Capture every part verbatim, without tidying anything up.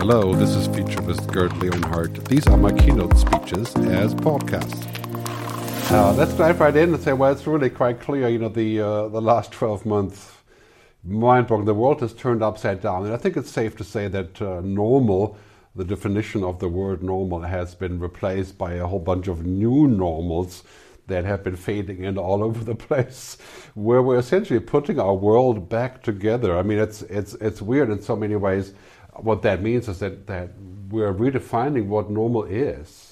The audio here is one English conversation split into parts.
Hello, this is futurist Gerd Leonhardt. These are my keynote speeches as podcasts. Uh, let's dive right in and say, well, it's really quite clear, you know, the uh, the last twelve months, mind-boggling, the world has turned upside down. And I think it's safe to say that uh, normal, the definition of the word normal, has been replaced by a whole bunch of new normals that have been fading in all over the place, where we're essentially putting our world back together. I mean, it's it's it's weird in so many ways. What that means is that, that we're redefining what normal is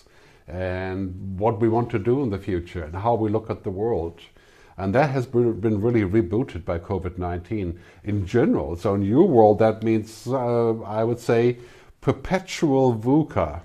and what we want to do in the future and how we look at the world. And that has been really rebooted by COVID nineteen in general. So in your world, that means, uh, I would say, perpetual VUCA.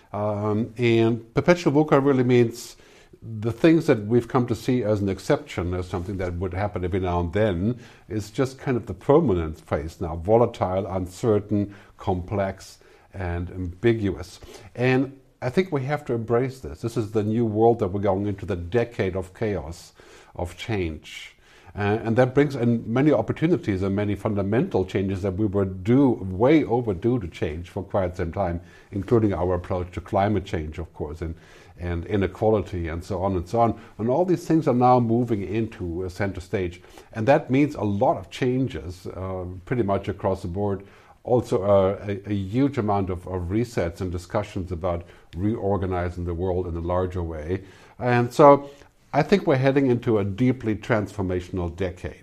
Um, and perpetual VUCA really means the things that we've come to see as an exception, as something that would happen every now and then, is just kind of the permanent phase now, volatile, uncertain, complex, and ambiguous. And I think we have to embrace this. This is the new world that we're going into, the decade of chaos, of change. Uh, and that brings in many opportunities and many fundamental changes that we were due, way overdue to change for quite some time, including our approach to climate change, of course, and, and inequality and so on and so on. And all these things are now moving into a center stage. And that means a lot of changes, uh, pretty much across the board. Also uh, a, a huge amount of, of resets and discussions about reorganizing the world in a larger way. And so I think we're heading into a deeply transformational decade.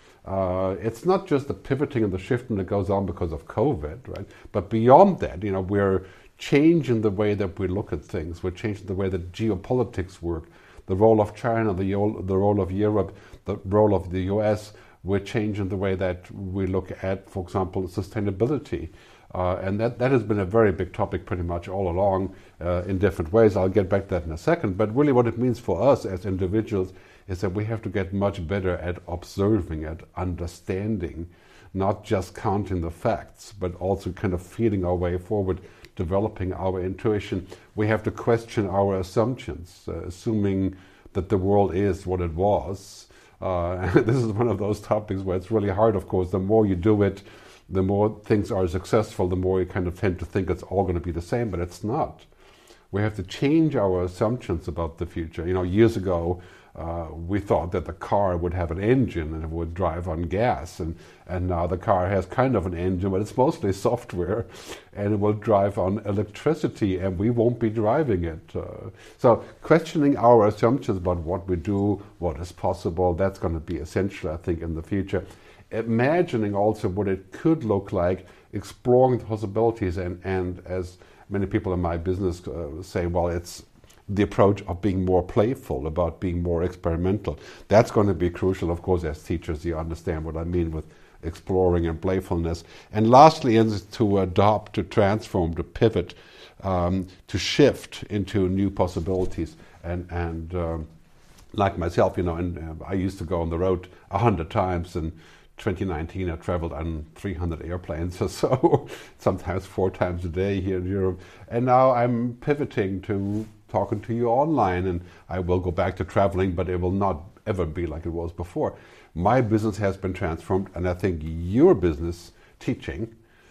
Uh, it's not just the pivoting and the shifting that goes on because of COVID, right? But beyond that, you know, we're changing the way that we look at things. We're changing the way that geopolitics work, the role of China, the, the role of Europe, the role of the U S. We're changing the way that we look at, for example, sustainability. Uh, and that, that has been a very big topic pretty much all along uh, in different ways. I'll get back to that in a second. But really what it means for us as individuals is that we have to get much better at observing, at understanding, not just counting the facts, but also kind of feeling our way forward, developing our intuition. We have to question our assumptions, uh, assuming that the world is what it was. Uh, this is one of those topics where it's really hard, of course. The more you do it, the more things are successful, the more you kind of tend to think it's all going to be the same, but it's not. We have to change our assumptions about the future. You know, years ago, uh, we thought that the car would have an engine and it would drive on gas, and, and now the car has kind of an engine, but it's mostly software, and it will drive on electricity, and we won't be driving it. Uh, so questioning our assumptions about what we do, what is possible, that's going to be essential, I think, in the future. Imagining also what it could look like, exploring the possibilities, and, and as many people in my business uh, say, well, it's the approach of being more playful, about being more experimental. That's going to be crucial, of course, as teachers. You understand what I mean with exploring and playfulness. And lastly, is to adopt, to transform, to pivot, um, to shift into new possibilities. And, and um, like myself, you know, and uh, I used to go on the road a hundred times, and twenty nineteen, I traveled on three hundred airplanes or so, sometimes four times a day here in Europe. And now I'm pivoting to talking to you online, and I will go back to traveling, but it will not ever be like it was before. My business has been transformed, and I think your business, teaching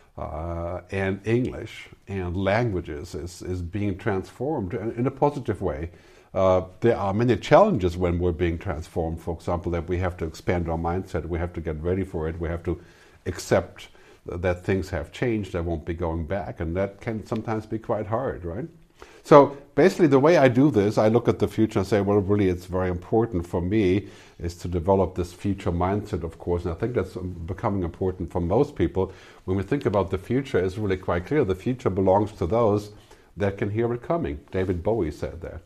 uh, and English and languages, is, is being transformed in, in a positive way. Uh, there are many challenges when we're being transformed. For example, that we have to expand our mindset, we have to get ready for it, we have to accept that things have changed, that won't be going back, and that can sometimes be quite hard, right? So basically the way I do this, I look at the future and say, well, really it's very important for me is to develop this future mindset, of course, and I think that's becoming important for most people. When we think about the future, it's really quite clear the future belongs to those that can hear it coming. David Bowie said that.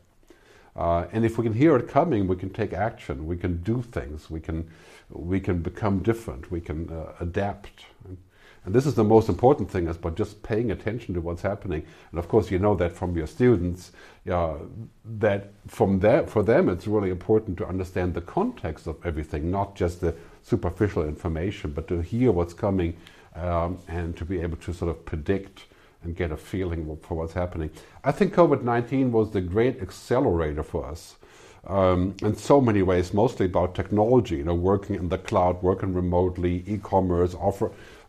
Uh, and if we can hear it coming, we can take action, we can do things, we can we can become different, we can uh, adapt. And, and this is the most important thing, is about just paying attention to what's happening. And of course, you know that from your students, uh, that from that, for them it's really important to understand the context of everything, not just the superficial information, but to hear what's coming um, and to be able to sort of predict and get a feeling for what's happening. I think COVID nineteen was the great accelerator for us. Um, in so many ways, mostly about technology, you know, working in the cloud, working remotely, e-commerce, offer,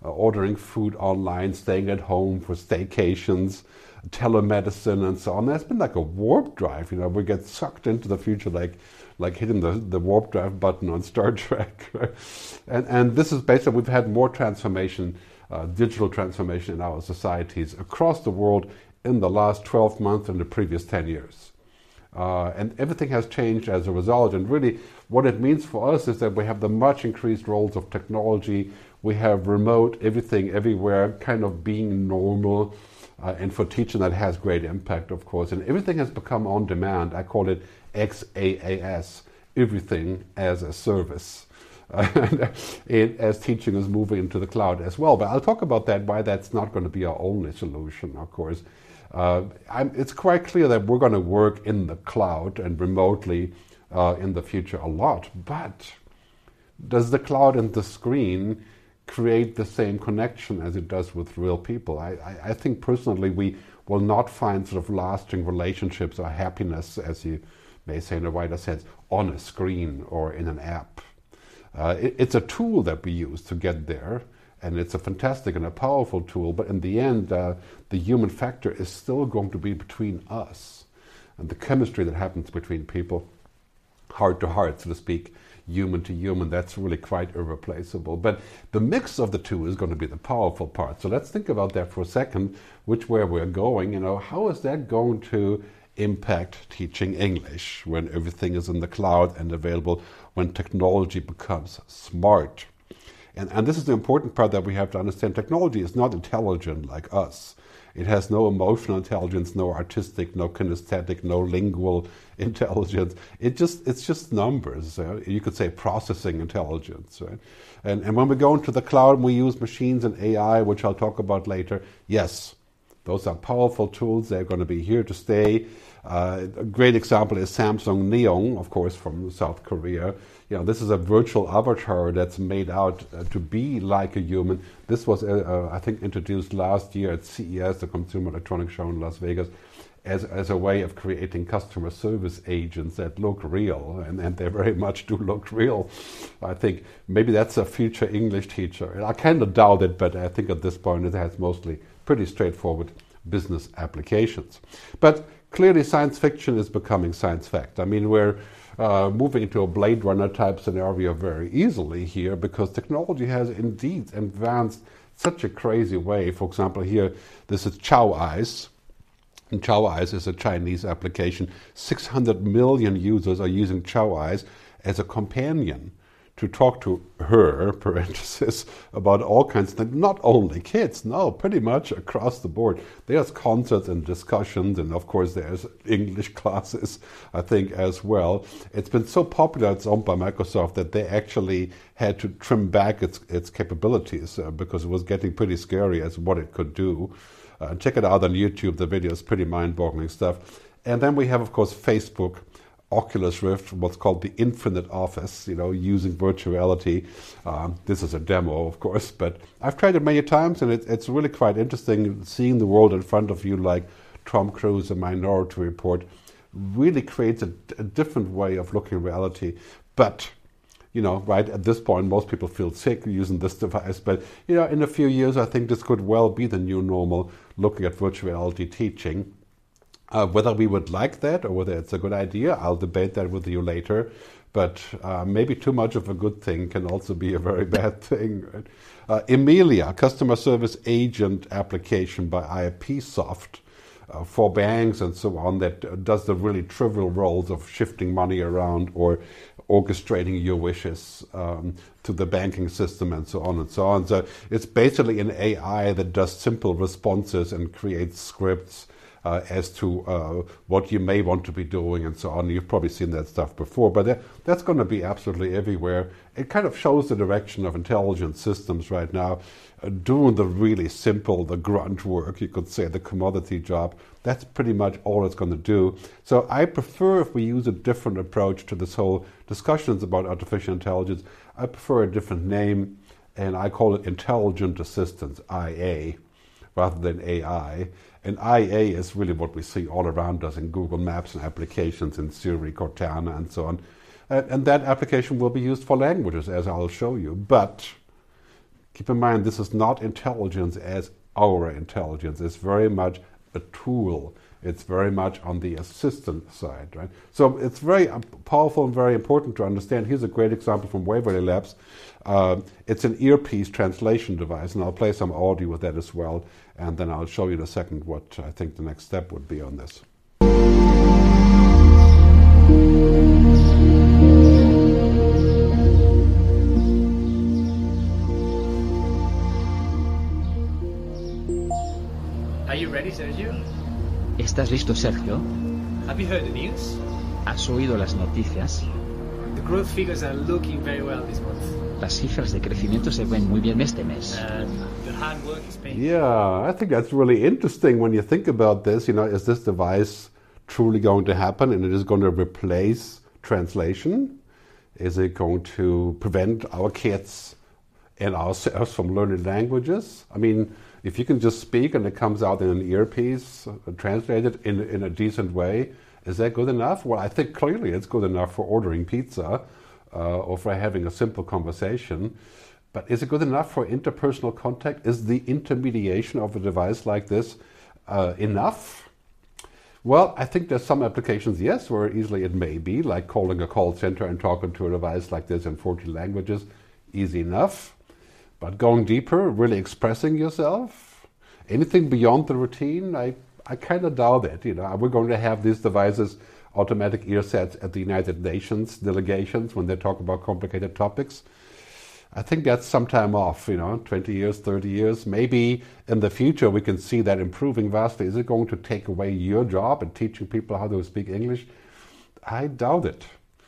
uh, ordering food online, staying at home for staycations, telemedicine, and so on. There's been like a warp drive. You know, we get sucked into the future like like hitting the, the warp drive button on Star Trek. Right? And, and this is basically, we've had more transformation, uh, digital transformation in our societies across the world in the last twelve months and the previous ten years. Uh, and everything has changed as a result. And really, what it means for us is that we have the much increased roles of technology. We have remote, everything, everywhere, kind of being normal. Uh, and for teaching, that has great impact, of course. And everything has become on demand. I call it X A A S, everything as a service. Uh, and it, as teaching is moving into the cloud as well. But I'll talk about that, why that's not going to be our only solution, of course. Uh, I'm, it's quite clear that we're going to work in the cloud and remotely uh, in the future a lot. But does the cloud and the screen create the same connection as it does with real people? I, I, I think personally we will not find sort of lasting relationships or happiness, as you may say in a wider sense, on a screen or in an app. Uh, it, it's a tool that we use to get there, and it's a fantastic and a powerful tool, but in the end, uh, the human factor is still going to be between us. And the chemistry that happens between people, heart to heart, so to speak, human to human, that's really quite irreplaceable. But the mix of the two is going to be the powerful part. So let's think about that for a second, which way we're going. You know, how is that going to impact teaching English when everything is in the cloud and available, when technology becomes smart? And, and this is the important part that we have to understand. Technology is not intelligent like us. It has no emotional intelligence, no artistic, no kinesthetic, no lingual intelligence. It just it's just numbers. Uh, you could say processing intelligence. Right? And, and when we go into the cloud and we use machines and A I, which I'll talk about later, yes, those are powerful tools. They're going to be here to stay. Uh, a great example is Samsung Neon, of course, from South Korea. You know, this is a virtual avatar that's made out uh, to be like a human. This was, uh, uh, I think, introduced last year at C E S, the Consumer Electronics Show in Las Vegas, as, as a way of creating customer service agents that look real, and, and they very much do look real. I think maybe that's a future English teacher. And I kind of doubt it, but I think at this point it has mostly pretty straightforward business applications. But clearly science fiction is becoming science fact. I mean, we're uh, moving into a Blade Runner type scenario very easily here, because technology has indeed advanced such a crazy way. For example, here, this is Chow Eyes. And Chow Eyes is a Chinese application. six hundred million users are using Chow Eyes as a companion to talk to her, parenthesis, about all kinds of things. Not only kids, no, pretty much across the board. There's concerts and discussions, and of course there's English classes, I think, as well. It's been so popular, it's owned by Microsoft, that they actually had to trim back its, its capabilities uh, because it was getting pretty scary as what it could do. Uh, check it out on YouTube, the video is pretty mind-boggling stuff. And then we have, of course, Facebook, Oculus Rift, what's called the Infinite Office, you know, using virtual reality. Um, this is a demo, of course, but I've tried it many times, and it, it's really quite interesting seeing the world in front of you, like Tom Cruise in Minority Report. Really creates a, a different way of looking at reality. But, you know, right at this point, most people feel sick using this device. But, you know, in a few years, I think this could well be the new normal, looking at virtual reality teaching. Uh, whether we would like that or whether it's a good idea, I'll debate that with you later. But uh, maybe too much of a good thing can also be a very bad thing. Right? Uh, Emilia, customer service agent application by IPsoft uh, for banks and so on, that uh, does the really trivial roles of shifting money around or orchestrating your wishes um, to the banking system and so on and so on. So it's basically an A I that does simple responses and creates scripts Uh, as to uh, what you may want to be doing and so on. You've probably seen that stuff before, but that, that's going to be absolutely everywhere. It kind of shows the direction of intelligent systems right now, uh, doing the really simple, the grunt work, you could say, the commodity job. That's pretty much all it's going to do. So I prefer, if we use a different approach to this whole discussions about artificial intelligence, I prefer a different name, and I call it intelligent assistance, I A, rather than A I. And I A is really what we see all around us in Google Maps and applications in Siri, Cortana, and so on. And, and that application will be used for languages, as I'll show you. But keep in mind this is not intelligence as our intelligence. It's very much a tool. It's very much on the assistant side, right? So it's very powerful and very important to understand. Here's a great example from Waverly Labs. Uh, it's an earpiece translation device, and I'll play some audio with that as well, and then I'll show you in a second what I think the next step would be on this. Are you ready, Sergio? ¿Estás listo, Sergio? Have you heard the news? ¿Has oído las noticias? The growth figures are looking very well this month. Las cifras de crecimiento se ven muy bien este mes. And the hard work is paying. Yeah, I think that's really interesting when you think about this. You know, is this device truly going to happen and it is going to replace translation? Is it going to prevent our kids and ourselves from learning languages? I mean, if you can just speak and it comes out in an earpiece, uh, translated in, in a decent way, is that good enough? Well, I think clearly it's good enough for ordering pizza uh, or for having a simple conversation. But is it good enough for interpersonal contact? Is the intermediation of a device like this uh, enough? Well, I think there's some applications, yes, where easily it may be, like calling a call center and talking to a device like this in forty languages, easy enough. But going deeper, really expressing yourself, anything beyond the routine, I, I kind of doubt it. You know, we're going to have these devices, automatic ear sets at the United Nations delegations when they talk about complicated topics. I think that's some time off, you know, twenty years, thirty years. Maybe in the future we can see that improving vastly. Is it going to take away your job and teaching people how to speak English? I doubt it.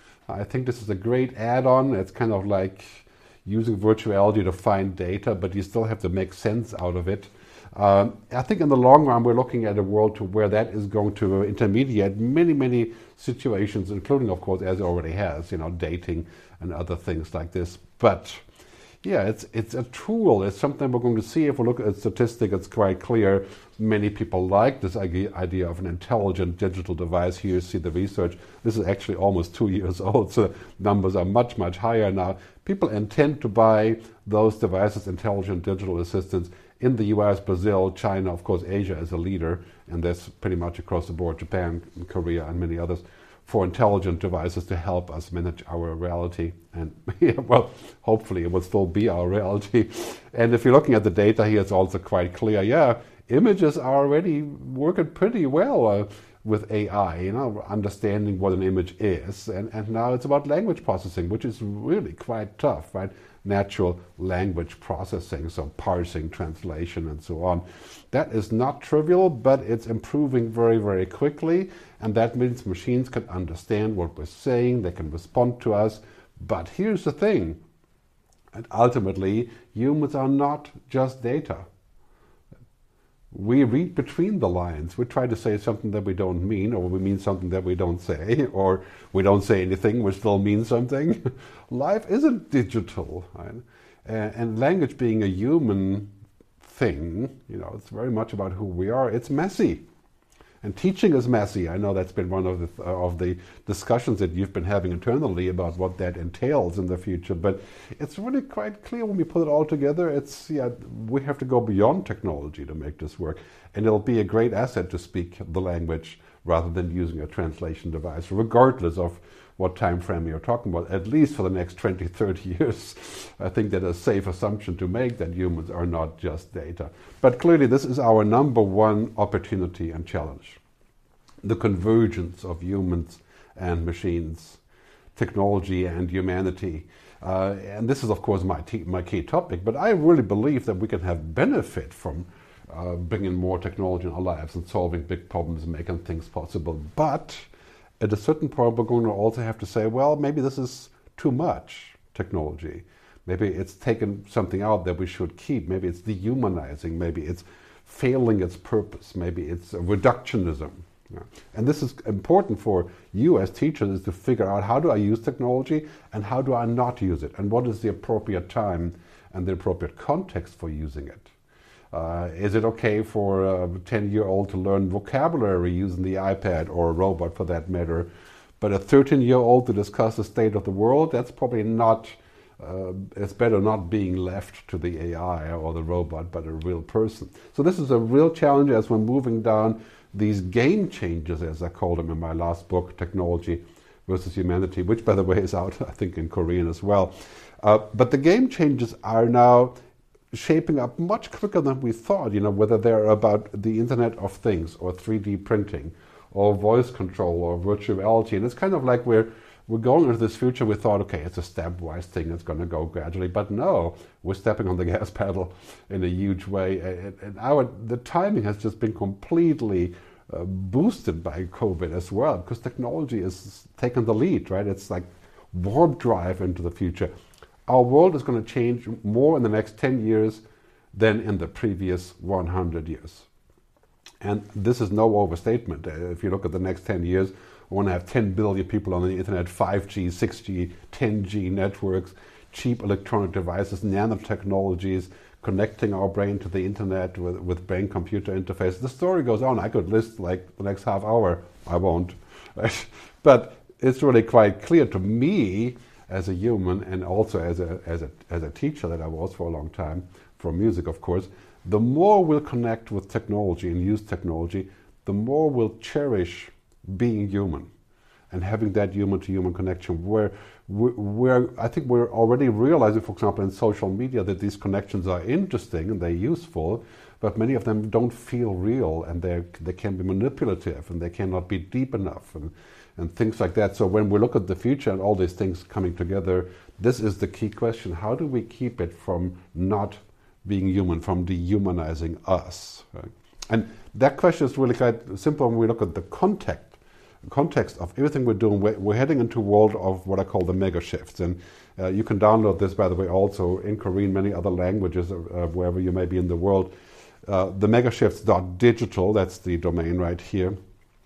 I think this is a great add-on. It's kind of like using virtuality to find data, but you still have to make sense out of it. Um, I think in the long run, we're looking at a world to where that is going to intermediate many, many situations, including, of course, as it already has, you know, dating and other things like this. But yeah, it's it's a tool. It's something we're going to see. If we look at statistics, it's quite clear. Many people like this idea of an intelligent digital device. Here you see the research. This is actually almost two years old, so numbers are much, much higher now. People intend to buy those devices, intelligent digital assistants, in the U S, Brazil, China, of course, Asia is a leader, and that's pretty much across the board, Japan, Korea, and many others, for intelligent devices to help us manage our reality. And yeah, well, hopefully it will still be our reality. And if you're looking at the data here, it's also quite clear, yeah, images are already working pretty well uh, with A I, you know, understanding what an image is. And, and now it's about language processing, which is really quite tough, right? Natural language processing, so parsing, translation, and so on. That is not trivial, but it's improving very, very quickly, and that means machines can understand what we're saying, they can respond to us. But here's the thing, and ultimately, humans are not just data. We read between the lines. We try to say something that we don't mean, or we mean something that we don't say, or we don't say anything, we still mean something. Life isn't digital, right? And, and language being a human thing, you know, it's very much about who we are. It's messy. And teaching is messy. I know that's been one of the, uh, of the discussions that you've been having internally about what that entails in the future. But it's really quite clear when we put it all together. It's, yeah, we have to go beyond technology to make this work. And it'll be a great asset to speak the language rather than using a translation device, regardless of what time frame you're talking about, at least for the next twenty, thirty years. I think that's a safe assumption to make, that humans are not just data. But clearly this is our number one opportunity and challenge. The convergence of humans and machines, technology and humanity. Uh, and this is, of course, my, t- my key topic, but I really believe that we can have benefit from uh, bringing more technology in our lives and solving big problems and making things possible. But at a certain point, we're going to also have to say, well, maybe this is too much technology. Maybe it's taken something out that we should keep. Maybe it's dehumanizing. Maybe it's failing its purpose. Maybe it's reductionism. Yeah. And this is important for you as teachers, is to figure out, how do I use technology and how do I not use it? And what is the appropriate time and the appropriate context for using it? Uh, is it okay for a ten-year-old to learn vocabulary using the iPad, or a robot for that matter? But a thirteen-year-old to discuss the state of the world, that's probably not uh, it's better not being left to the A I or the robot, but a real person. So this is a real challenge as we're moving down these game changers, as I called them in my last book, Technology versus Humanity, which, by the way, is out, I think, in Korean as well. Uh, but the game changers are now shaping up much quicker than we thought, you know, whether they're about the Internet of Things or three D printing or voice control or virtual reality. And it's kind of like we're we're going into this future. We thought, okay, it's a stepwise thing, it's going to go gradually. But no, we're stepping on the gas pedal in a huge way. And, and our the timing has just been completely uh, boosted by COVID as well, because technology is taking the lead, right? It's like warp drive into the future. Our world is going to change more in the next ten years than in the previous one hundred years. And this is no overstatement. If you look at the next ten years, we want to have ten billion people on the internet, five G, six G, ten G networks, cheap electronic devices, nanotechnologies, connecting our brain to the internet with, with brain-computer interface. The story goes on. I could list like the next half hour. I won't. But it's really quite clear to me as a human, and also as a, as a, as a teacher that I was for a long time, for music of course, the more we'll connect with technology and use technology, the more we'll cherish being human and having that human-to-human connection where, where I think we're already realizing, for example, in social media that these connections are interesting and they're useful, but many of them don't feel real, and they they can be manipulative, and they cannot be deep enough, and, and things like that. So when we look at the future and all these things coming together, this is the key question. How do we keep it from not being human, from dehumanizing us? Right? And that question is really quite simple when we look at the context context of everything we're doing. We're, we're heading into a world of what I call the mega shifts. And uh, you can download this, by the way, also in Korean, many other languages, uh, wherever you may be in the world. Uh, the megashifts.digital, that's the domain right here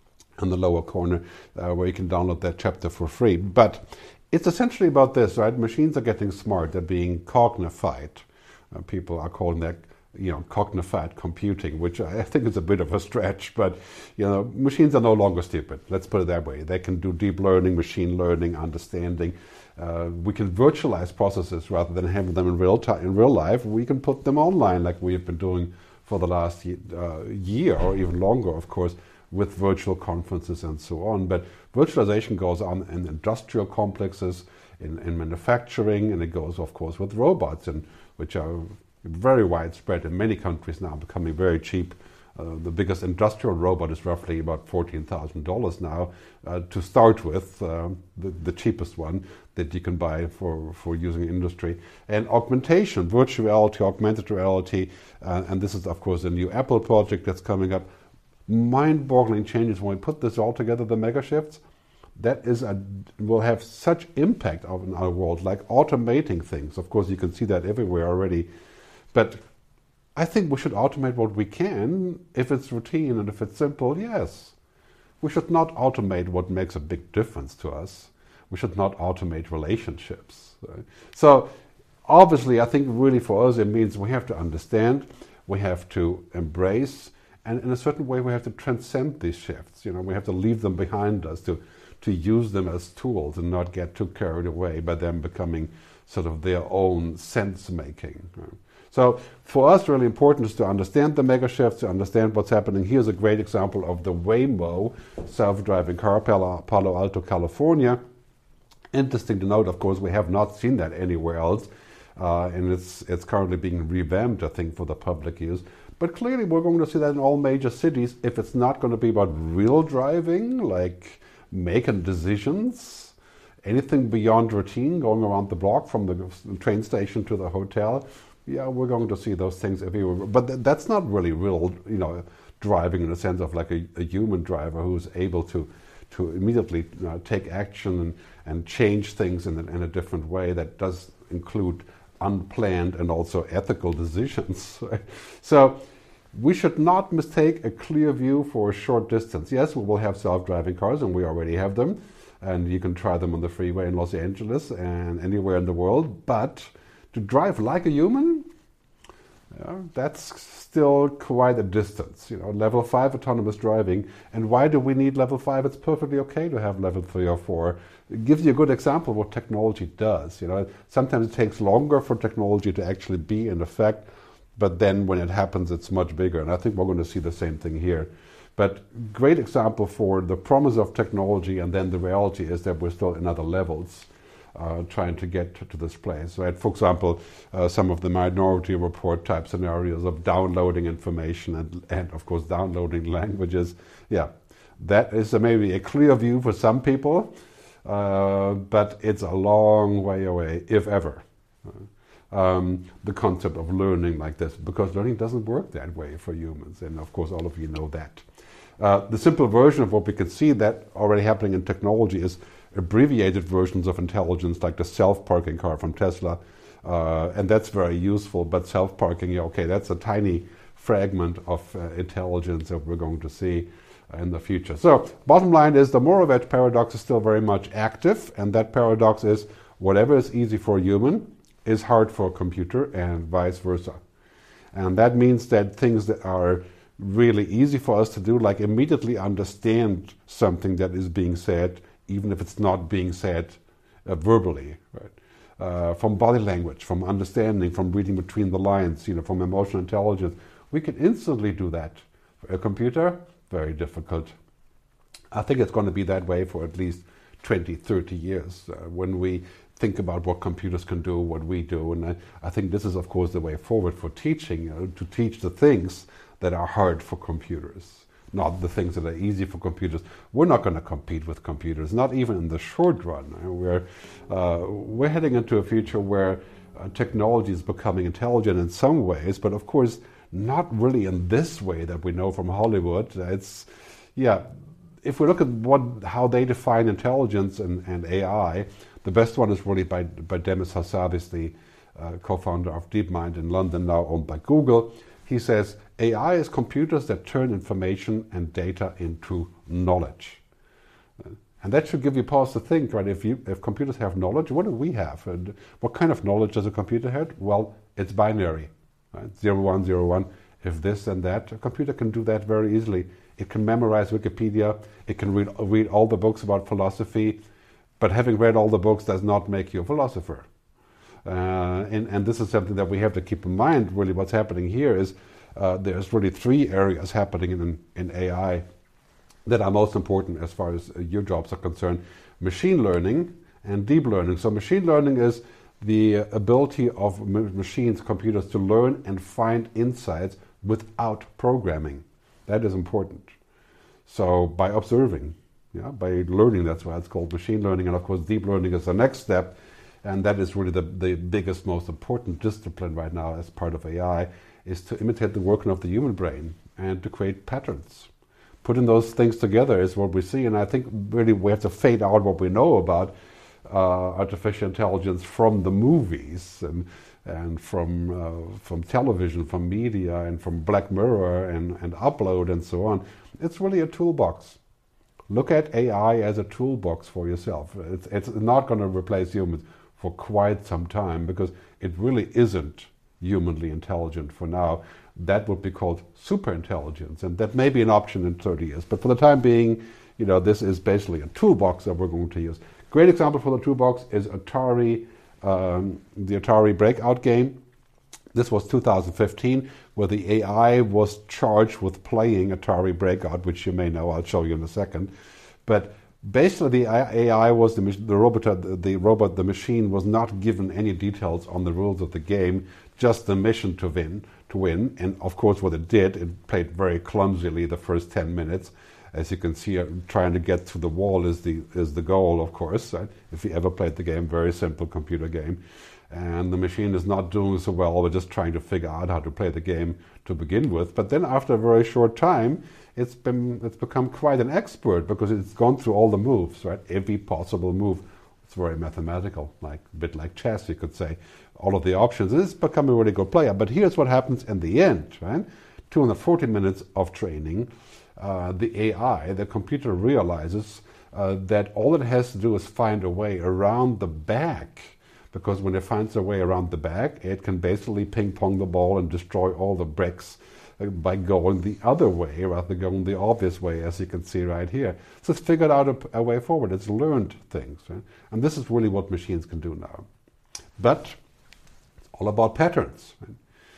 in the lower corner, uh, where you can download that chapter for free. But it's essentially about this, right? Machines are getting smart, they're being cognified. Uh, people are calling that, you know, cognified computing, which I think is a bit of a stretch, but, you know, machines are no longer stupid. Let's put it that way. They can do deep learning, machine learning, understanding. Uh, we can virtualize processes rather than having them in real time, in real life. We can put them online like we've been doing for the last uh, year or even longer, of course, with virtual conferences and so on. But virtualization goes on in industrial complexes, in, in manufacturing, and it goes, of course, with robots, and which are very widespread in many countries now, becoming very cheap. Uh, the biggest industrial robot is roughly about fourteen thousand dollars now uh, to start with, uh, the, the cheapest one that you can buy for, for using industry. And augmentation, virtual reality, augmented reality, uh, and this is, of course, a new Apple project that's coming up. Mind-boggling changes when we put this all together, the mega shifts. That is a, will have such impact on our world, like automating things. Of course, you can see that everywhere already. But I think we should automate what we can if it's routine and if it's simple, yes. We should not automate what makes a big difference to us. We should not automate relationships. Right? So obviously, I think really for us it means we have to understand, we have to embrace, and in a certain way we have to transcend these shifts. You know, we have to leave them behind us, to, to use them as tools and not get too carried away by them becoming sort of their own sense-making. Right? So for us, really important is to understand the mega shifts, to understand what's happening. Here's a great example of the Waymo self-driving car, Palo, Palo Alto, California. Interesting to note, of course, we have not seen that anywhere else, uh, and it's it's currently being revamped, I think, for the public use. But clearly, we're going to see that in all major cities. If it's not going to be about real driving, like making decisions, anything beyond routine, going around the block from the train station to the hotel, yeah, we're going to see those things everywhere. But th- that's not really real, you know, driving in the sense of like a, a human driver who's able to to immediately you know, take action and, and change things in a, in a different way that does include unplanned and also ethical decisions. Right? So we should not mistake a clear view for a short distance. Yes, we will have self-driving cars, and we already have them, and you can try them on the freeway in Los Angeles and anywhere in the world, but to drive like a human, yeah, that's still quite a distance. You know, level five autonomous driving. And why do we need level five? It's perfectly okay to have level three or four it gives you a good example of what technology does. You know, sometimes it takes longer for technology to actually be in effect, but then when it happens, it's much bigger. And I think we're going to see the same thing here. But great example for the promise of technology, and then the reality is that we're still in other levels uh, trying to get to, to this place. Right? For example, uh, some of the Minority Report type scenarios of downloading information and, and of course, downloading languages. Yeah, that is a, maybe a clear view for some people, uh, but it's a long way away, if ever. Um, the concept of learning like this, because learning doesn't work that way for humans, and of course all of you know that. Uh, the simple version of what we can see that already happening in technology is abbreviated versions of intelligence, like the self-parking car from Tesla, uh, and that's very useful, but self-parking, yeah, okay, that's a tiny fragment of uh, intelligence that we're going to see uh, in the future. So, bottom line is the Moravec paradox is still very much active, and that paradox is whatever is easy for a human is hard for a computer, and vice versa. And that means that things that are really easy for us to do, like immediately understand something that is being said, even if it's not being said uh, verbally, right? Uh, from body language, from understanding, from reading between the lines, you know, from emotional intelligence, we can instantly do that. For a computer, very difficult. I think it's going to be that way for at least twenty, thirty years uh, when we think about what computers can do, what we do. And I, I think this is, of course, the way forward for teaching, you know, to teach the things that are hard for computers, not the things that are easy for computers. We're not going to compete with computers, not even in the short run. We're, uh, we're heading into a future where uh, technology is becoming intelligent in some ways, but of course, not really in this way that we know from Hollywood. It's, yeah, if we look at what how they define intelligence and, and A I, the best one is really by, by Demis Hassabis, the uh, co-founder of DeepMind in London, now owned by Google. He says, A I is computers that turn information and data into knowledge. And that should give you pause to think, right? If, you, if computers have knowledge, what do we have? And what kind of knowledge does a computer have? Well, it's binary, right? Zero, one, zero, one. If this and that, a computer can do that very easily. It can memorize Wikipedia. It can read, read all the books about philosophy. But having read all the books does not make you a philosopher. Uh, and, and this is something that we have to keep in mind. Really, what's happening here is uh, there's really three areas happening in, in A I that are most important as far as uh, your jobs are concerned. Machine learning and deep learning. So machine learning is the uh, ability of m- machines, computers, to learn and find insights without programming. That is important. So by observing. Yeah, by learning, that's why it's called machine learning. And of course, deep learning is the next step. And that is really the, the biggest, most important discipline right now as part of A I, is to imitate the working of the human brain and to create patterns. Putting those things together is what we see. And I think really we have to fade out what we know about uh, artificial intelligence from the movies and, and from, uh, from television, from media, and from Black Mirror and, and Upload and so on. It's really a toolbox. Look at A I as a toolbox for yourself. It's, it's not going to replace humans for quite some time, because it really isn't humanly intelligent for now. That would be called superintelligence, and that may be an option in thirty years. But for the time being, you know, this is basically a toolbox that we're going to use. Great example for the toolbox is Atari, um, the Atari Breakout game. This was two thousand fifteen, where the A I was charged with playing Atari Breakout, which you may know. I'll show you in a second. But basically, the A I was the, the robot. The, the robot, the machine, was not given any details on the rules of the game, just the mission to win. To win, and of course, what it did, it played very clumsily the first ten minutes. As you can see, trying to get through the wall is the is the goal, of course. Right? If you ever played the game, very simple computer game. And the machine is not doing so well. We're just trying to figure out how to play the game to begin with. But then after a very short time, it's been it's become quite an expert, because it's gone through all the moves, right? Every possible move. It's very mathematical, like a bit like chess, you could say. All of the options. It's become a really good player. But here's what happens in the end, right? two hundred forty minutes of training. Uh, the A I, the computer, realizes uh, that all it has to do is find a way around the back because when it finds a way around the back, it can basically ping-pong the ball and destroy all the bricks by going the other way rather than going the obvious way, as you can see right here. So it's figured out a, a way forward. It's learned things. Right? And this is really what machines can do now. But it's all about patterns. Right?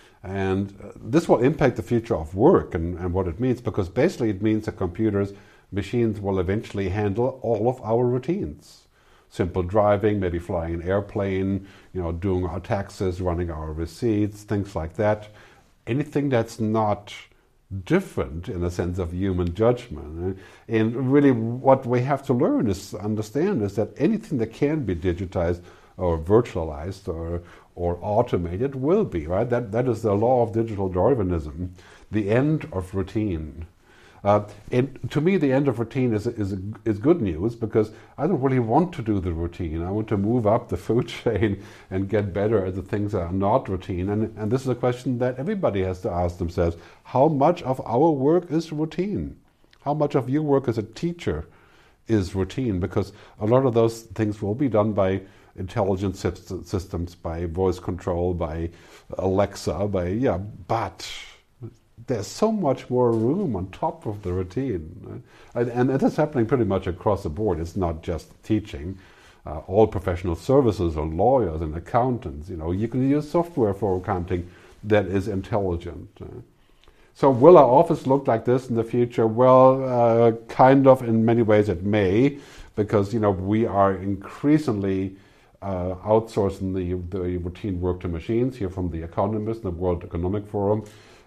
And uh, this will impact the future of work and, and what it means, because basically it means that computers, machines will eventually handle all of our routines. Simple driving, maybe flying an airplane, you know, doing our taxes, running our receipts, things like that. Anything that's not different in the sense of human judgment. And really what we have to learn is understand is that anything that can be digitized or virtualized or or automated will be, right? That that is the law of digital Darwinism, the end of routine. Uh, and to me, the end of routine is is is good news, because I don't really want to do the routine. I want to move up the food chain and get better at the things that are not routine. And and this is a question that everybody has to ask themselves: how much of our work is routine? How much of your work as a teacher is routine? Because a lot of those things will be done by intelligent systems, by voice control, by Alexa, by yeah, but there's so much more room on top of the routine. Right? And, and it is happening pretty much across the board. It's not just teaching. Uh, all professional services or lawyers and accountants, you know, you can use software for accounting that is intelligent. Uh, so will our office look like this in the future? Well, uh, kind of in many ways it may, because, you know, we are increasingly uh, outsourcing the, the routine work to machines here from The Economist and the World Economic Forum.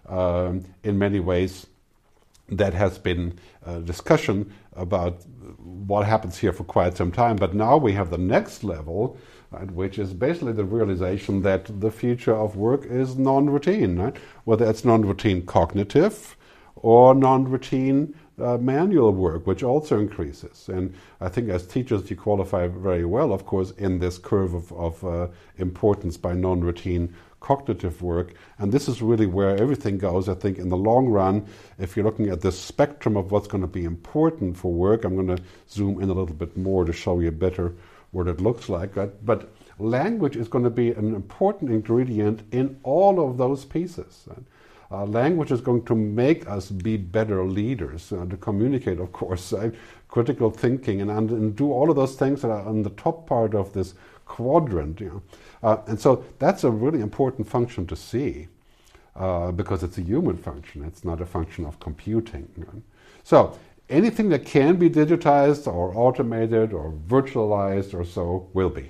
Um, in many ways, that has been a discussion about what happens here for quite some time. But now we have the next level, right, which is basically the realization that the future of work is non-routine, right? Whether it's non-routine cognitive or non-routine uh, manual work, which also increases. And I think as teachers you qualify very well, of course, in this curve of, of uh, importance by non-routine cognitive work. And this is really where everything goes. I think in the long run, if you're looking at the spectrum of what's going to be important for work, I'm going to zoom in a little bit more to show you better what it looks like. Right? But language is going to be an important ingredient in all of those pieces. Right? Uh, language is going to make us be better leaders, uh, to communicate, of course, uh, critical thinking, and, and, and do all of those things that are on the top part of this quadrant. You know. Uh, and so that's a really important function to see, uh, because it's a human function. It's not a function of computing. Right? So anything that can be digitized or automated or virtualized or so will be.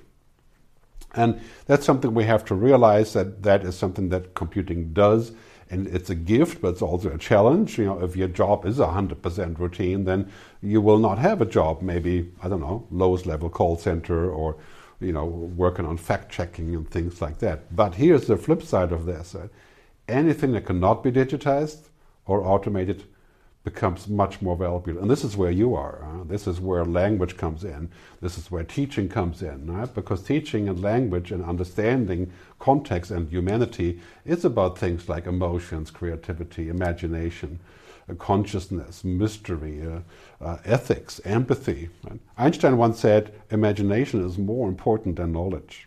And that's something we have to realize, that that is something that computing does. And it's a gift, but it's also a challenge. You know, if your job is one hundred percent routine, then you will not have a job, maybe, I don't know, lowest level call center, or, you know, working on fact-checking and things like that. But here's the flip side of this. Right? Anything that cannot be digitized or automated becomes much more valuable. And this is where you are. Huh? This is where language comes in. This is where teaching comes in. Right? Because teaching and language and understanding context and humanity is about things like emotions, creativity, imagination, uh, consciousness, mystery, uh, uh, ethics, empathy. Right? Einstein once said, imagination is more important than knowledge.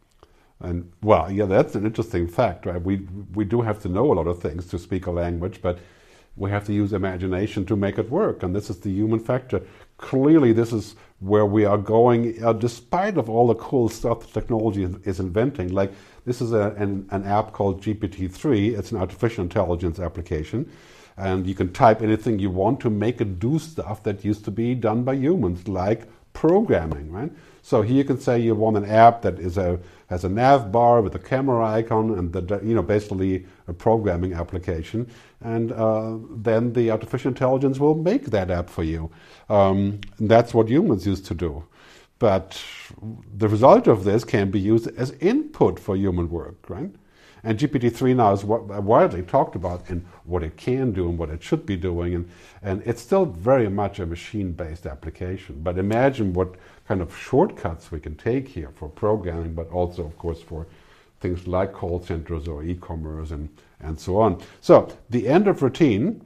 And, well, yeah, that's an interesting fact, right? We, we do have to know a lot of things to speak a language, but we have to use imagination to make it work, and this is the human factor. Clearly, this is where we are going, uh, despite of all the cool stuff the technology is, is inventing. Like, this is a, an, an app called G P T three. It's an artificial intelligence application, and you can type anything you want to make it do stuff that used to be done by humans, like programming, right? So here you can say you want an app that is a has a nav bar with a camera icon, and the, you know, basically a programming application, and uh, then the artificial intelligence will make that app for you. Um, and that's what humans used to do. But the result of this can be used as input for human work, right? And G P T three now is widely talked about in what it can do and what it should be doing, and, and it's still very much a machine-based application. But imagine what kind of shortcuts we can take here for programming, but also, of course, for things like call centers or e-commerce and, and so on. So the end of routine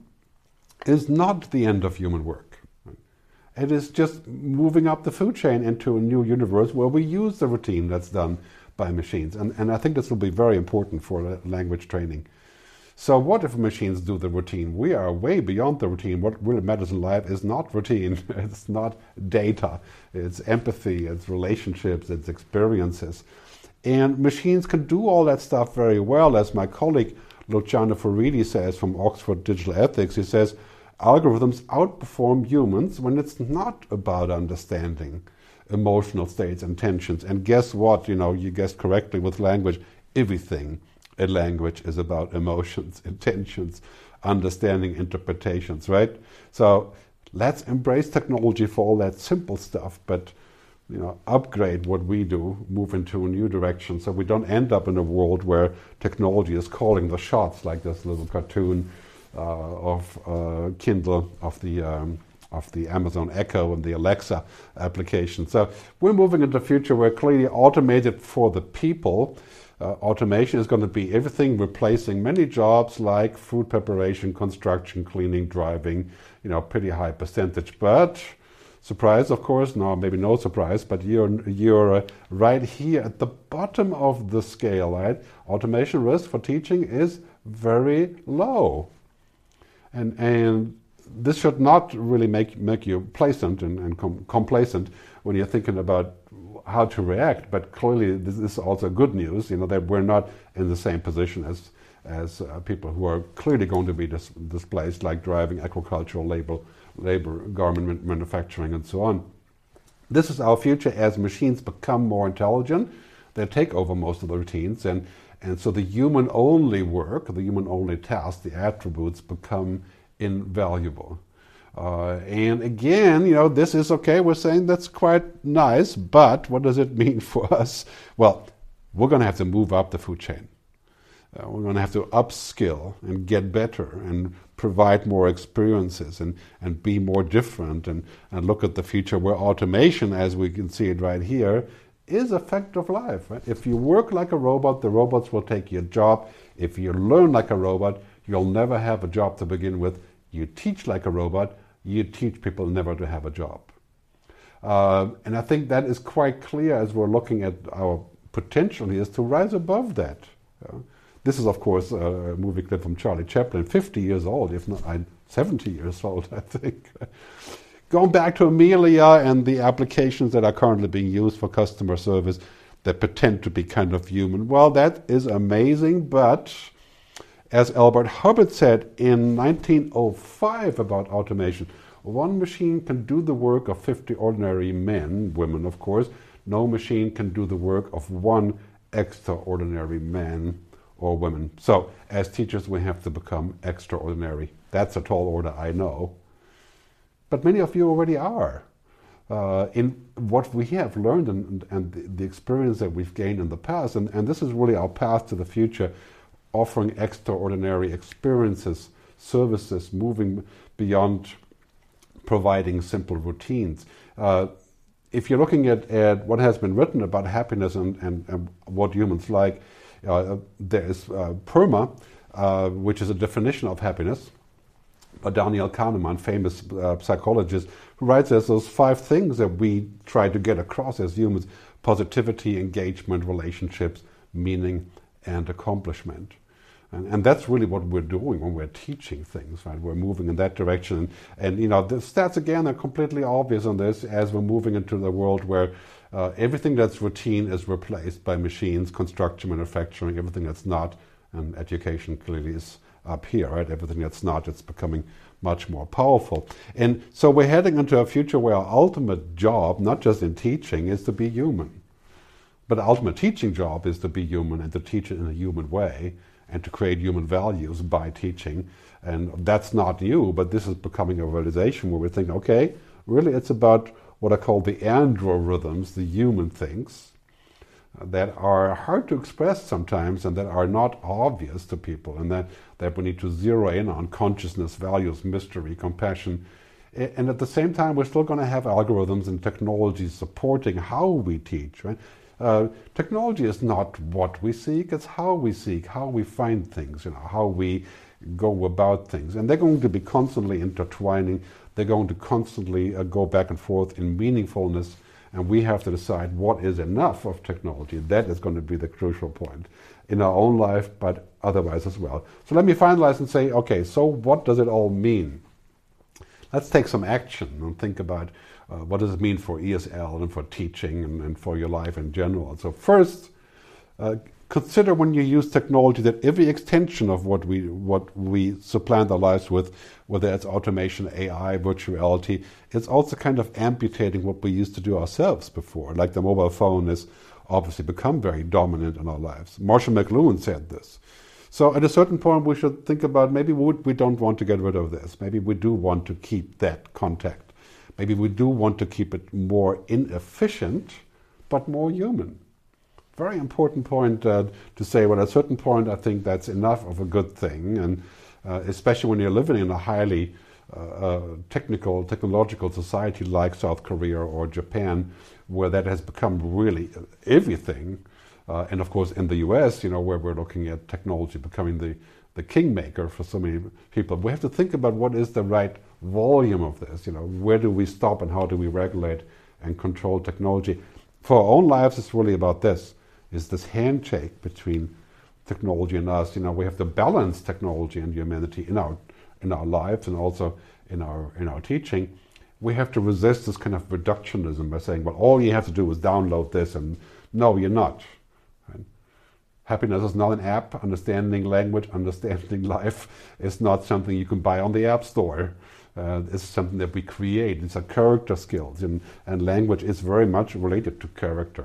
is not the end of human work. It is just moving up the food chain into a new universe where we use the routine that's done by machines. And, and I think this will be very important for language training. So what if machines do the routine? We are way beyond the routine. What really matters in life is not routine. It's not data. It's empathy, it's relationships, it's experiences. And machines can do all that stuff very well. As my colleague Luciano Faridi says from Oxford Digital Ethics, he says, algorithms outperform humans when it's not about understanding emotional states and tensions. And guess what? You know, you guessed correctly with language. Everything in language is about emotions, intentions, understanding, interpretations, right? So let's embrace technology for all that simple stuff, but you know, upgrade what we do, move into a new direction, so we don't end up in a world where technology is calling the shots, like this little cartoon uh, of uh, Kindle of the um, of the Amazon Echo and the Alexa application. So we're moving into a future where clearly automated for the people. Uh, automation is going to be everything, replacing many jobs like food preparation, construction, cleaning, driving, you know, pretty high percentage. But surprise, of course, no, maybe no surprise, but you're you're uh, right here at the bottom of the scale, right? Automation risk for teaching is very low, and and this should not really make make you placent and, and com- complacent when you're thinking about how to react, but clearly this is also good news, you know, that we're not in the same position as as uh, people who are clearly going to be dis- displaced, like driving, agricultural labor, labor, garment manufacturing, and so on. This is our future as machines become more intelligent. They take over most of the routines, and, and so the human-only work, the human-only tasks, the attributes become invaluable. Uh, and again, you know, this is okay, we're saying that's quite nice, but what does it mean for us? Well, we're going to have to move up the food chain. Uh, we're going to have to upskill and get better and provide more experiences and, and be more different and, and look at the future where automation, as we can see it right here, is a fact of life. Right? If you work like a robot, the robots will take your job. If you learn like a robot, you'll never have a job to begin with. You teach like a robot, you teach people never to have a job. Uh, and I think that is quite clear as we're looking at our potential here is to rise above that. Uh, this is, of course, a movie clip from Charlie Chaplin, fifty years old, if not I'm seventy years old, I think. Going back to Amelia and the applications that are currently being used for customer service that pretend to be kind of human. Well, that is amazing, but as Albert Hubbard said in nineteen oh five about automation, one machine can do the work of fifty ordinary men, women of course. No machine can do the work of one extraordinary man or woman. So as teachers we have to become extraordinary. That's a tall order, I know. But many of you already are. Uh, in what we have learned and, and the, the experience that we've gained in the past, and, and this is really our path to the future, offering extraordinary experiences, services, moving beyond providing simple routines. Uh, if you're looking at, at what has been written about happiness and, and, and what humans like, uh, there is uh, PERMA, uh, which is a definition of happiness, by Daniel Kahneman, famous uh, psychologist, who writes as those five things that we try to get across as humans: positivity, engagement, relationships, meaning, and accomplishment. And, and that's really what we're doing when we're teaching things, right? We're moving in that direction. And, and you know, the stats, again, are completely obvious on this as we're moving into the world where uh, everything that's routine is replaced by machines, construction, manufacturing, everything that's not, and education clearly is up here, right? Everything that's not, it's becoming much more powerful. And so we're heading into a future where our ultimate job, not just in teaching, is to be human. But the ultimate teaching job is to be human and to teach it in a human way and to create human values by teaching. And that's not new, but this is becoming a realization where we think, okay, really it's about what I call the androrhythms, the human things, that are hard to express sometimes and that are not obvious to people, and that, that we need to zero in on: consciousness, values, mystery, compassion. And at the same time, we're still going to have algorithms and technologies supporting how we teach, right? Uh, technology is not what we seek, it's how we seek, how we find things, you know, how we go about things. And they're going to be constantly intertwining, they're going to constantly uh, go back and forth in meaningfulness And we have to decide what is enough of technology. That is going to be the crucial point in our own life, but otherwise as well. So let me finalize and say, okay, so what does it all mean? Let's take some action and think about uh, what does it mean for E S L and for teaching and, and for your life in general. So first, uh, consider when you use technology that every extension of what we what we supplant our lives with, whether it's automation, A I, virtuality, it's also kind of amputating what we used to do ourselves before. Like the mobile phone has obviously become very dominant in our lives. Marshall McLuhan said this. So at a certain point we should think about maybe we, we don't want to get rid of this. Maybe we do want to keep that contact. Maybe we do want to keep it more inefficient, but more human. Very important point uh, to say, well, at a certain point I think that's enough of a good thing, and uh, especially when you're living in a highly uh, uh, technical, technological society like South Korea or Japan, where that has become really everything. Uh, and of course in the U S, you know, where we're looking at technology becoming the, the kingmaker for so many people, we have to think about what is the right volume of this, you know, where do we stop and how do we regulate and control technology. For our own lives, it's really about this, is this handshake between technology and us. You know, we have to balance technology and humanity in our in our lives and also in our in our teaching. We have to resist this kind of reductionism by saying, well, all you have to do is download this, and no, you're not. Right? Happiness is not an app. Understanding language, understanding life is not something you can buy on the App Store. Uh, it's something that we create. It's a character skills, and, and language is very much related to character,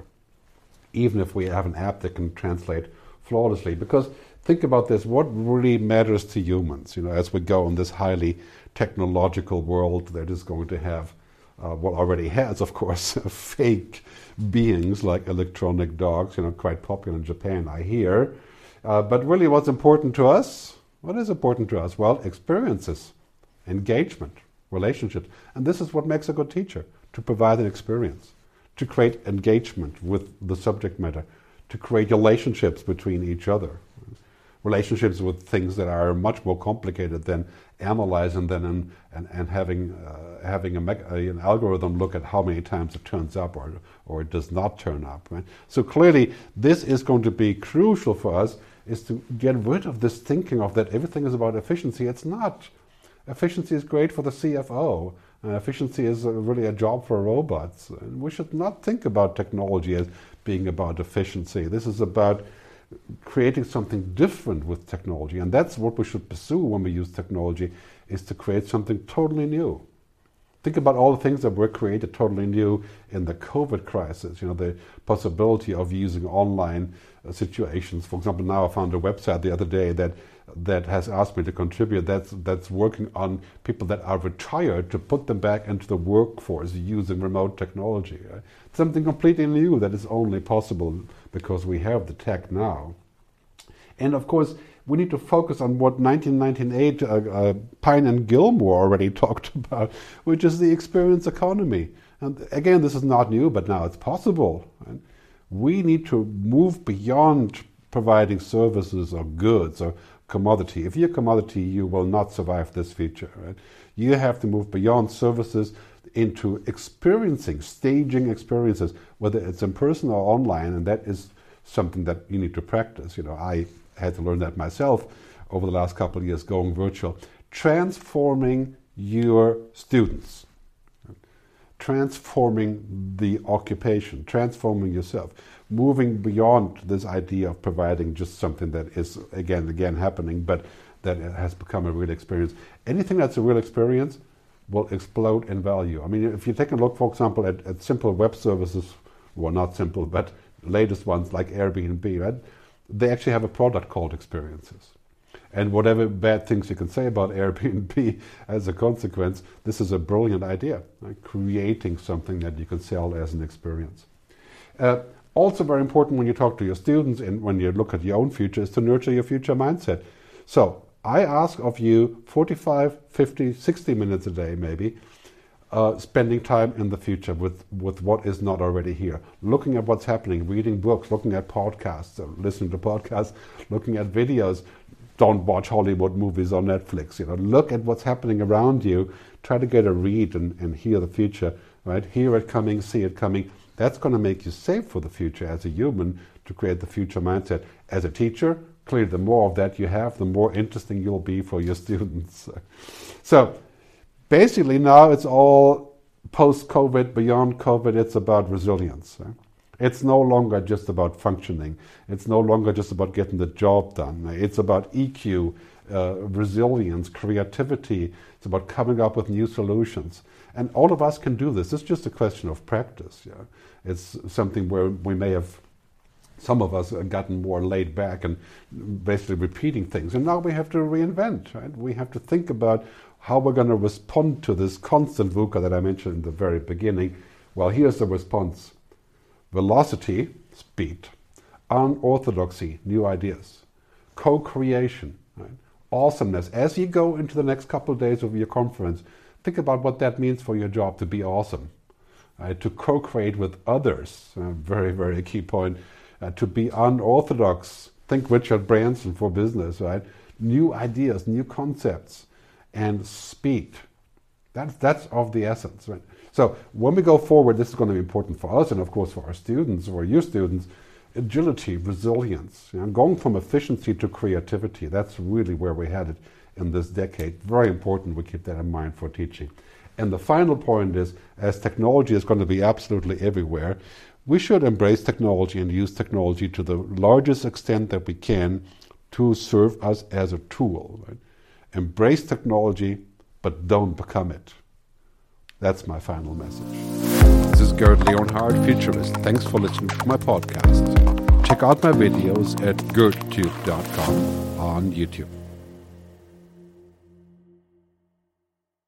even if we have an app that can translate flawlessly. Because think about this, what really matters to humans, you know, as we go in this highly technological world that is going to have, uh, well, already has, of course, fake beings like electronic dogs, you know, quite popular in Japan, I hear. Uh, but really what's important to us, what is important to us? Well, experiences, engagement, relationships. And this is what makes a good teacher, to provide an experience, to create engagement with the subject matter, to create relationships between each other, relationships with things that are much more complicated than analyzing them and, and, and having uh, having a me- an algorithm look at how many times it turns up or or it does not turn up. Right? So clearly this is going to be crucial for us, is to get rid of this thinking of that everything is about efficiency. It's not. Efficiency is great for the C F O. Uh, efficiency is uh, really a job for robots. And we should not think about technology as being about efficiency. This is about creating something different with technology. And that's what we should pursue when we use technology, is to create something totally new. Think about all the things that were created totally new in the COVID crisis. You know, the possibility of using online uh, situations. For example, now I found a website the other day that that has asked me to contribute, that's, that's working on people that are retired, to put them back into the workforce using remote technology. Right? Something completely new that is only possible because we have the tech now. And of course, we need to focus on what nineteen ninety-eight uh, uh, Pine and Gilmore already talked about, which is the experience economy. And again, this is not new, but now it's possible. Right? We need to move beyond providing services or goods or commodity. If you're a commodity, you will not survive this future. Right? You have to move beyond services into experiencing, staging experiences, whether it's in person or online, and that is something that you need to practice. You know, I had to learn that myself over the last couple of years going virtual. Transforming your students, transforming the occupation, transforming yourself, moving beyond this idea of providing just something that is again again happening, but that has become a real experience. Anything that's a real experience will explode in value. I mean, if you take a look, for example, at, at simple web services, well, not simple, but latest ones like Airbnb, right? They actually have a product called experiences. And whatever bad things you can say about Airbnb as a consequence, this is a brilliant idea, right? Creating something that you can sell as an experience. Uh, also very important when you talk to your students and when you look at your own future is to nurture your future mindset. So I ask of you forty-five, fifty, sixty minutes a day maybe, uh, spending time in the future with, with what is not already here. Looking at what's happening, reading books, looking at podcasts, or listening to podcasts, looking at videos. Don't watch Hollywood movies on Netflix. You know, look at what's happening around you. Try to get a read and, and hear the future. Right, hear it coming, see it coming, That's going to make you safe for the future as a human to create the future mindset. As a teacher, clearly the more of that you have, the more interesting you'll be for your students. So basically now it's all post-COVID, beyond COVID, it's about resilience. It's no longer just about functioning. It's no longer just about getting the job done. It's about E Q, uh, resilience, creativity. It's about coming up with new solutions. And all of us can do this. It's just a question of practice. Yeah? It's something where we may have, some of us have gotten more laid back and basically repeating things. And now we have to reinvent, right? We have to think about how we're going to respond to this constant VUCA that I mentioned in the very beginning. Well, here's the response. Velocity, speed. Unorthodoxy, new ideas. Co-creation, right? Awesomeness. As you go into the next couple of days of your conference, think about what that means for your job to be awesome. Right? To co-create with others, a very, very key point. Uh, to be unorthodox. Think Richard Branson for business, right? New ideas, new concepts, and speed. That's, that's of the essence, right? So when we go forward, this is going to be important for us and of course for our students or your students. Agility, resilience, you know, going from efficiency to creativity. That's really where we're headed in this decade. Very important we keep that in mind for teaching. And the final point is, as technology is going to be absolutely everywhere, we should embrace technology and use technology to the largest extent that we can to serve us as a tool. Right? Embrace technology, but don't become it. That's my final message. This is Gerd Leonhard, Futurist. Thanks for listening to my podcast. Check out my videos at gerdtube dot com on YouTube.